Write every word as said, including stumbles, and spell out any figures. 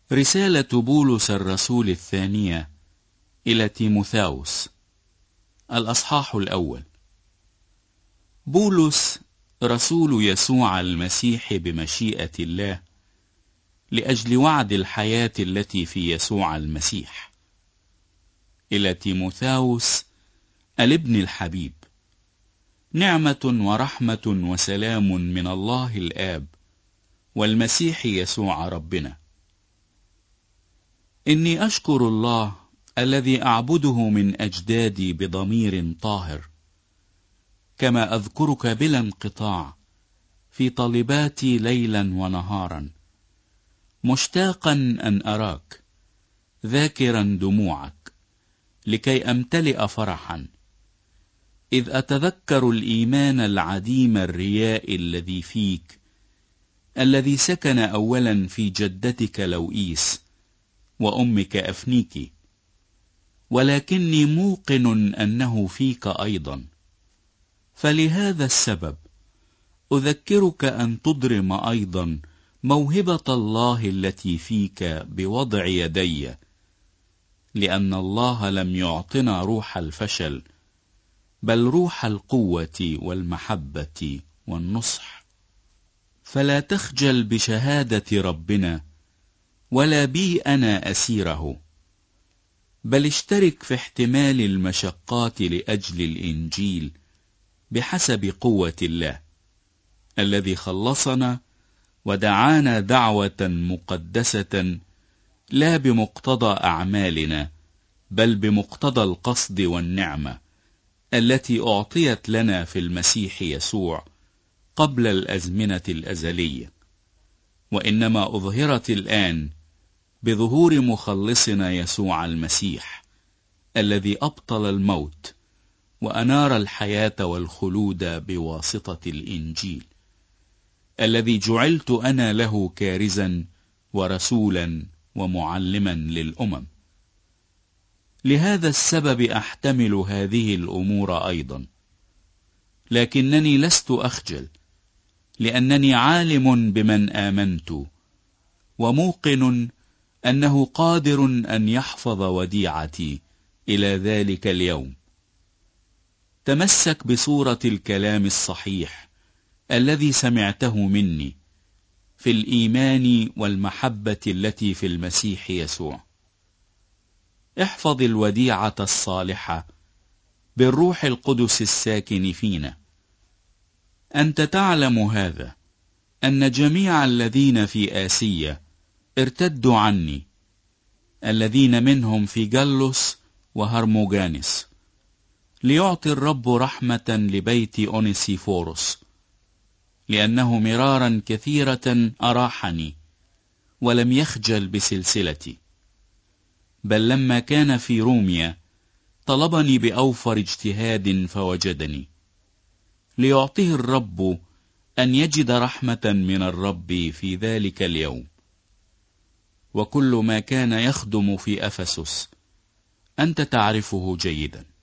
رسالة بولس الرسول الثانية إلى تيموثاوس، الأصحاح الأول. بولس رسول يسوع المسيح بمشيئة الله لأجل وعد الحياة التي في يسوع المسيح، إلى تيموثاوس الابن الحبيب، نعمة ورحمة وسلام من الله الآب والمسيح يسوع ربنا. إني أشكر الله الذي أعبده من أجدادي بضمير طاهر، كما أذكرك بلا انقطاع في طلباتي ليلا ونهارا، مشتاقا أن أراك، ذاكرا دموعك، لكي أمتلئ فرحا، إذ أتذكر الإيمان العديم الرياء الذي فيك، الذي سكن أولا في جدتك لوئيس وأمك أفنيكي، ولكني موقن أنه فيك أيضا. فلهذا السبب أذكرك أن تضرم أيضا موهبة الله التي فيك بوضع يدي، لأن الله لم يعطنا روح الفشل، بل روح القوة والمحبة والنصح. فلا تخجل بشهادة ربنا ولا بي أنا أسيره، بل اشترك في احتمال المشقات لأجل الإنجيل بحسب قوة الله الذي خلصنا ودعانا دعوة مقدسة، لا بمقتضى أعمالنا، بل بمقتضى القصد والنعمة التي أعطيت لنا في المسيح يسوع قبل الأزمنة الأزلية، وإنما أظهرت الآن بظهور مخلصنا يسوع المسيح الذي أبطل الموت وأنار الحياة والخلود بواسطة الإنجيل، الذي جعلت أنا له كارزا ورسولا ومعلما للأمم. لهذا السبب أحتمل هذه الأمور أيضا، لكنني لست أخجل، لأنني عالم بمن آمنت، وموقن أنه قادر أن يحفظ وديعتي إلى ذلك اليوم. تمسك بصورة الكلام الصحيح الذي سمعته مني في الإيمان والمحبة التي في المسيح يسوع. احفظ الوديعة الصالحة بالروح القدس الساكن فينا. أنت تعلم هذا، أن جميع الذين في آسيا ارتدوا عني، الذين منهم في جلس وهرموجانس، ليعطي الرب رحمة لبيت أونيسيفوروس، لأنه مرارا كثيرة أراحني ولم يخجل بسلسلتي، بل لما كان في روميا طلبني بأوفر اجتهاد فوجدني، ليعطيه الرب أن يجد رحمة من الرب في ذلك اليوم. وكل ما كان يخدم في أفسس أنت تعرفه جيدا.